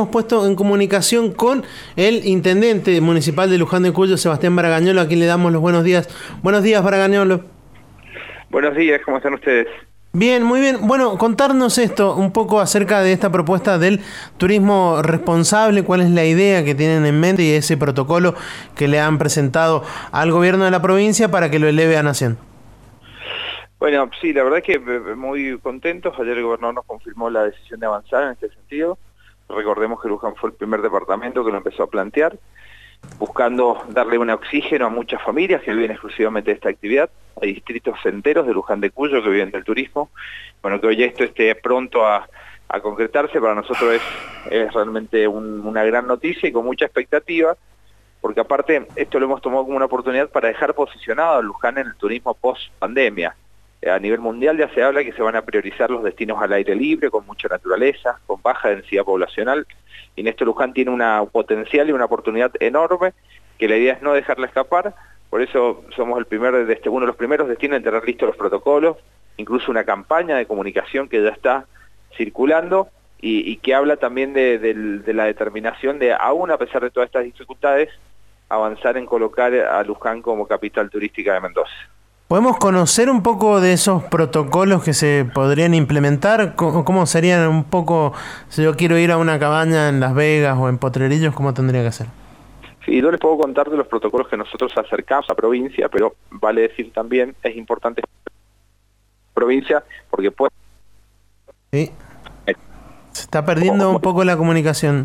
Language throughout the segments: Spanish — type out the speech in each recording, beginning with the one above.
hemos puesto en comunicación con el intendente municipal de Luján de Cuyo, Sebastián Baragañolo, a quien le damos los buenos días. Buenos días, Baragañolo. Buenos días, ¿cómo están ustedes? Bien, muy bien. Bueno, contarnos esto un poco acerca de esta propuesta del turismo responsable, cuál es la idea que tienen en mente y ese protocolo que le han presentado al gobierno de la provincia para que lo eleve a nación. Bueno, sí, la verdad es que muy contentos. Ayer el gobernador nos confirmó la decisión de avanzar en este sentido. Recordemos que Luján fue el primer departamento que lo empezó a plantear, buscando darle un oxígeno a muchas familias que viven exclusivamente de esta actividad. Hay distritos enteros de Luján de Cuyo que viven del turismo. Bueno, que hoy esto esté pronto a concretarse para nosotros es realmente una gran noticia y con mucha expectativa, porque aparte esto lo hemos tomado como una oportunidad para dejar posicionado a Luján en el turismo post-pandemia. A nivel mundial ya se habla que se van a priorizar los destinos al aire libre, con mucha naturaleza, con baja densidad poblacional, y en esto Luján tiene un potencial y una oportunidad enorme, que la idea es no dejarla escapar. Por eso somos uno de los primeros destinos en tener listos los protocolos, incluso una campaña de comunicación que ya está circulando y que habla también de la determinación de, aún a pesar de todas estas dificultades, avanzar en colocar a Luján como capital turística de Mendoza. ¿Podemos conocer un poco de esos protocolos que se podrían implementar? ¿Cómo serían un poco, si yo quiero ir a una cabaña en Las Vegas o en Potrerillos, cómo tendría que hacer? Sí, yo les puedo contar de los protocolos que nosotros acercamos a provincia, pero vale decir también, es importante provincia, porque puede... Sí. Se está perdiendo un poco la comunicación.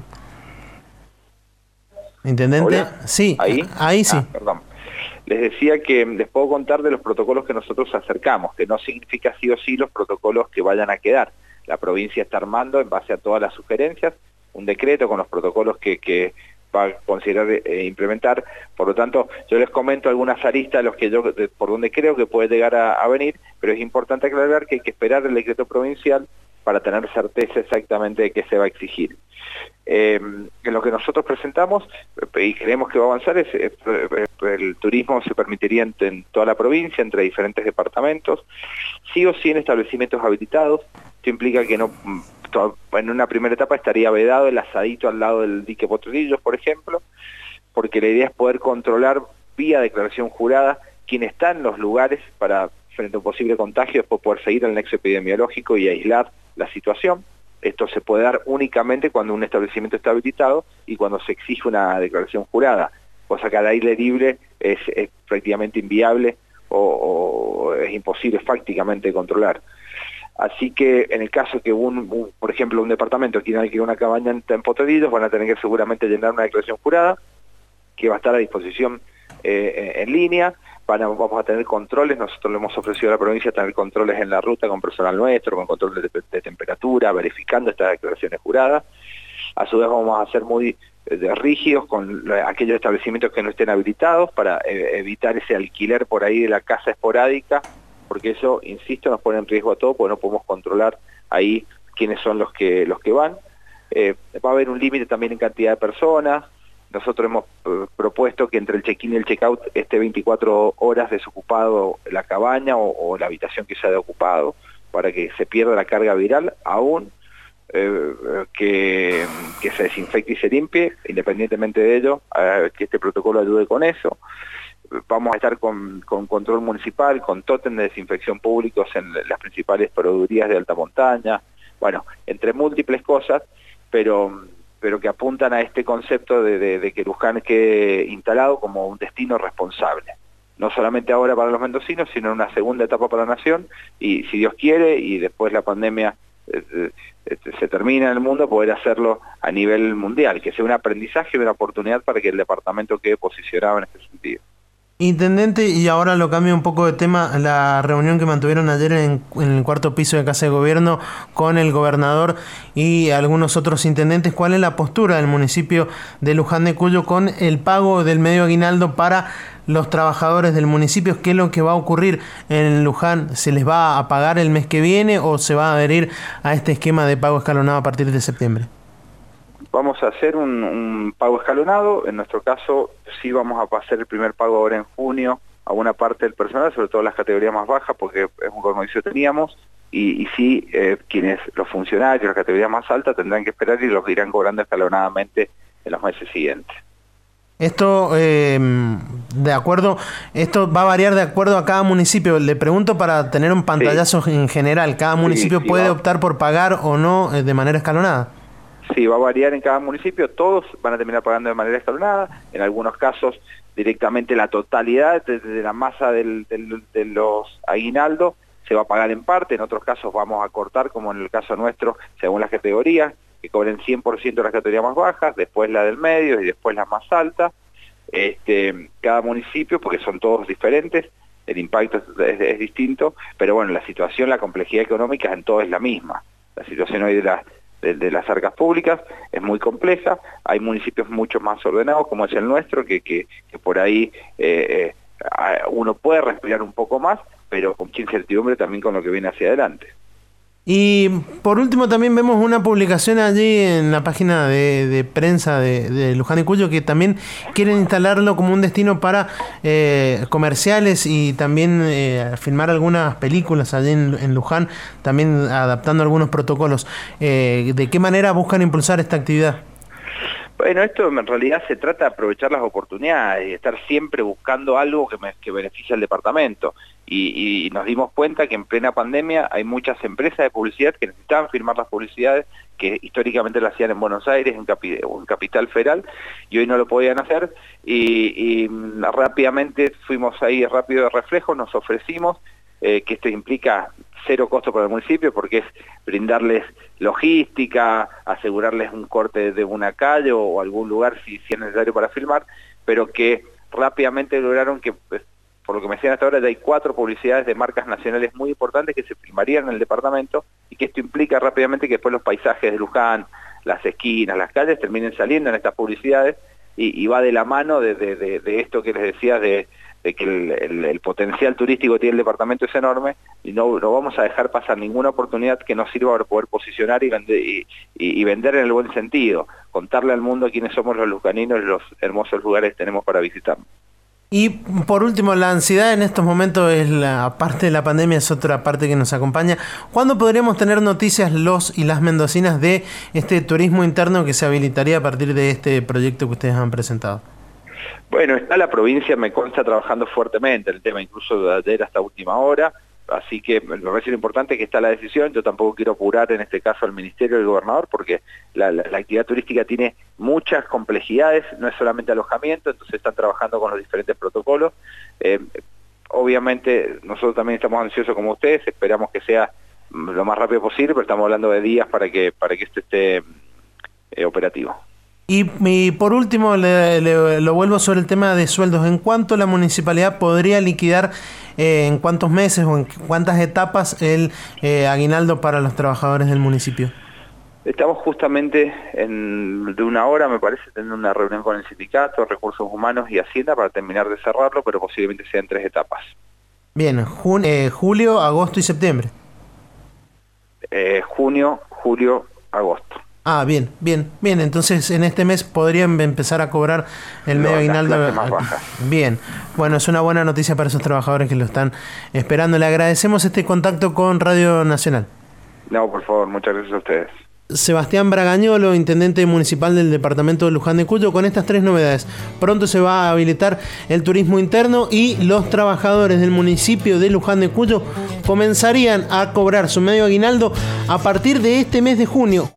¿Intendente? ¿Hola? Sí, ahí sí. Perdón. Les decía que les puedo contar de los protocolos que nosotros acercamos, que no significa sí o sí los protocolos que vayan a quedar. La provincia está armando, en base a todas las sugerencias, un decreto con los protocolos que va a considerar implementar. Por lo tanto, yo les comento algunas aristas por donde creo que puede llegar a venir, pero es importante aclarar que hay que esperar el decreto provincial para tener certeza exactamente de qué se va a exigir. En lo que nosotros presentamos y creemos que va a avanzar el turismo se permitiría en toda la provincia, entre diferentes departamentos, sí o sí en establecimientos habilitados. Esto implica que en una primera etapa estaría vedado el asadito al lado del dique Potrerillos, por ejemplo, porque la idea es poder controlar vía declaración jurada quién está en los lugares para, frente a un posible contagio, después poder seguir el nexo epidemiológico y aislar la situación. Esto se puede dar únicamente cuando un establecimiento está habilitado y cuando se exige una declaración jurada, cosa que al aire libre es prácticamente inviable o es imposible fácticamente controlar. Así que en el caso que por ejemplo, un departamento quiera alquilar una cabaña en Potrerillos, van a tener que seguramente llenar una declaración jurada que va a estar a disposición en línea. Vamos a tener controles, nosotros le hemos ofrecido a la provincia tener controles en la ruta con personal nuestro, con controles de temperatura, verificando estas declaraciones juradas. A su vez vamos a ser muy rígidos con aquellos establecimientos que no estén habilitados para evitar ese alquiler por ahí de la casa esporádica, porque eso, insisto, nos pone en riesgo a todos, porque no podemos controlar ahí quiénes son los que van. Va a haber un límite también en cantidad de personas. Nosotros hemos propuesto que entre el check-in y el check-out esté 24 horas desocupado la cabaña o la habitación que se haya ocupado, para que se pierda la carga viral, aún que se desinfecte y se limpie. Independientemente de ello, que este protocolo ayude con eso. Vamos a estar con control municipal, con tótem de desinfección públicos en las principales proveedurías de alta montaña, bueno, entre múltiples cosas, pero que apuntan a este concepto de que Luján quede instalado como un destino responsable. No solamente ahora para los mendocinos, sino en una segunda etapa para la nación, y si Dios quiere, y después la pandemia se termina en el mundo, poder hacerlo a nivel mundial, que sea un aprendizaje y una oportunidad para que el departamento quede posicionado en este sentido. Intendente, y ahora lo cambio un poco de tema, la reunión que mantuvieron ayer en el cuarto piso de Casa de Gobierno con el gobernador y algunos otros intendentes, ¿cuál es la postura del municipio de Luján de Cuyo con el pago del medio aguinaldo para los trabajadores del municipio? ¿Qué es lo que va a ocurrir en Luján? ¿Se les va a pagar el mes que viene o se va a adherir a este esquema de pago escalonado a partir de septiembre? Vamos a hacer un pago escalonado. En nuestro caso sí vamos a hacer el primer pago ahora en junio a una parte del personal, sobre todo las categorías más bajas, porque es un compromiso que teníamos. y sí, los funcionarios, las categorías más altas, tendrán que esperar y los irán cobrando escalonadamente en los meses siguientes. Esto, esto va a variar de acuerdo a cada municipio. Le pregunto para tener un pantallazo en general. ¿Cada municipio puede optar por pagar o no de manera escalonada? Sí, va a variar en cada municipio. Todos van a terminar pagando de manera escalonada. En algunos casos, directamente la totalidad de la masa de los aguinaldos se va a pagar en parte. En otros casos vamos a cortar, como en el caso nuestro, según las categorías, que cobren 100% de las categorías más bajas, después la del medio y después la más alta. Cada municipio, porque son todos diferentes, el impacto es distinto, pero bueno, la situación, la complejidad económica en todo es la misma. La situación hoy de las arcas públicas es muy compleja. Hay municipios mucho más ordenados, como es el nuestro, que por ahí uno puede respirar un poco más, pero con mucha incertidumbre también con lo que viene hacia adelante. Y por último también vemos una publicación allí en la página de prensa de Luján de Cuyo, que también quieren instalarlo como un destino para comerciales y también filmar algunas películas allí en Luján, también adaptando algunos protocolos. ¿De qué manera buscan impulsar esta actividad? Bueno, esto en realidad se trata de aprovechar las oportunidades y estar siempre buscando algo que beneficie al departamento. Y nos dimos cuenta que en plena pandemia hay muchas empresas de publicidad que necesitaban firmar las publicidades que históricamente las hacían en Buenos Aires, en Capital Federal, y hoy no lo podían hacer. Y rápidamente fuimos ahí rápido de reflejo, nos ofrecimos, que esto implica cero costo para el municipio, porque es brindarles logística, asegurarles un corte de una calle o algún lugar si es necesario para filmar, pero que rápidamente lograron que, por lo que me decían hasta ahora, ya hay 4 publicidades de marcas nacionales muy importantes que se filmarían en el departamento, y que esto implica rápidamente que después los paisajes de Luján, las esquinas, las calles, terminen saliendo en estas publicidades, y va de la mano de esto que les decía, de que el potencial turístico que tiene el departamento es enorme, y no vamos a dejar pasar ninguna oportunidad que nos sirva para poder posicionar y vender en el buen sentido, contarle al mundo quiénes somos los lujaninos y los hermosos lugares que tenemos para visitar. Y por último, la ansiedad en estos momentos es la parte de la pandemia, es otra parte que nos acompaña. ¿Cuándo podríamos tener noticias los y las mendocinas de este turismo interno que se habilitaría a partir de este proyecto que ustedes han presentado? Bueno, está la provincia, me consta, trabajando fuertemente en el tema, incluso de ayer hasta última hora, así que me parece lo importante que está la decisión. Yo tampoco quiero apurar en este caso al Ministerio del Gobernador, porque la actividad turística tiene muchas complejidades, no es solamente alojamiento, entonces están trabajando con los diferentes protocolos. Obviamente nosotros también estamos ansiosos como ustedes, esperamos que sea lo más rápido posible, pero estamos hablando de días para que esto esté operativo. Y por último, lo vuelvo sobre el tema de sueldos. ¿En cuánto la municipalidad podría liquidar, en cuántos meses o en cuántas etapas el aguinaldo para los trabajadores del municipio? Estamos justamente de una hora, me parece, teniendo una reunión con el sindicato, Recursos Humanos y Hacienda para terminar de cerrarlo, pero posiblemente sea en 3 etapas. Bien, julio, agosto y septiembre. Junio, julio, agosto. Ah, bien. Entonces, en este mes podrían empezar a cobrar el medio aguinaldo. Más bajas. Bien. Bueno, es una buena noticia para esos trabajadores que lo están esperando. Le agradecemos este contacto con Radio Nacional. No, por favor, muchas gracias a ustedes. Sebastián Bragañolo, intendente municipal del departamento de Luján de Cuyo, con estas 3 novedades. Pronto se va a habilitar el turismo interno y los trabajadores del municipio de Luján de Cuyo comenzarían a cobrar su medio aguinaldo a partir de este mes de junio.